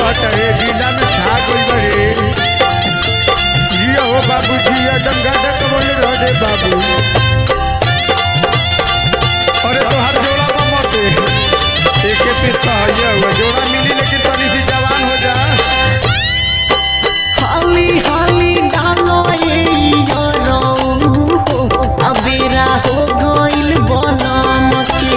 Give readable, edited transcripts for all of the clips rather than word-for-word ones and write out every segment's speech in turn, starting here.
कहता है जिला में छा गई बड़े ये हो बाबू जी गंगा तक बोले रहे बाबू अरे तो हर जोड़ा पर मते एक पिस्ता है हुआ जोड़ा मिली लेकिन तनी सी जवान हो जा हाली हाली डालो ये यारो अबेरा हो गइल बनम के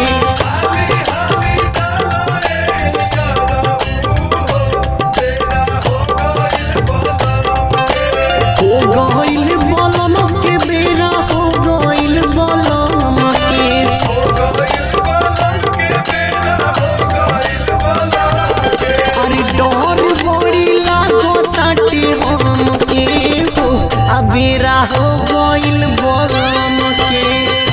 अबेरा हो गइल बनम के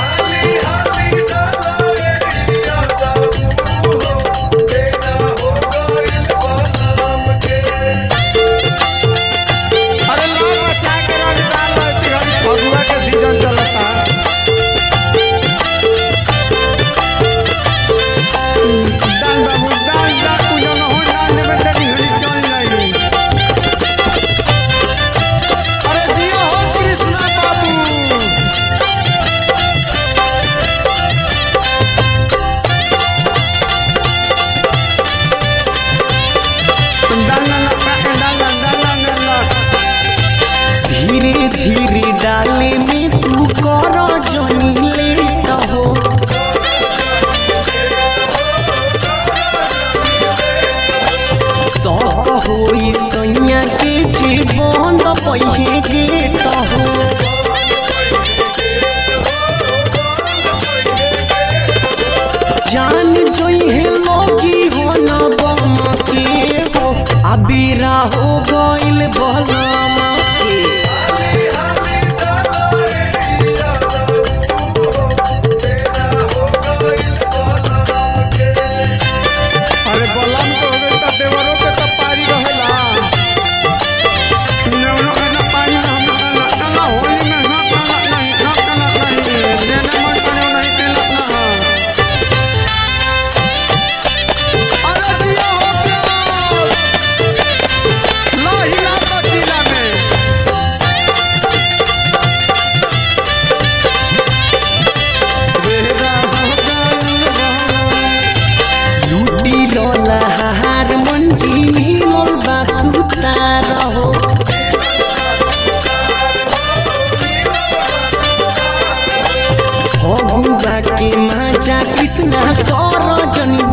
अरे लाल बचा के रंग डाल फगुआ के सीजन चलता डाल बाबू डाल पूजा न हो डाल में तेरी हरी चल नहीं अरे दिया हो कृष्णा बाबू धीरे धीरे डाले में तू कर जनी लेट हो सब होई सैया के जीवन पहिए गेट हो जान जोइहे लगी हो न बम के हो अबेरा हो गइल बनम के अरे बलम को हो गई तो देवरों के तो पारी रहेला नेवरों के ना पारी ना हम ना होली में ना नहीं देना मन करे नहीं देना ना अरे दिया हो प्यार ला हिला पतीला में बेरा लूटी लोला हार मंजी मिलल बासुतार हो भगुआ के माजा कृष्णा कर जनी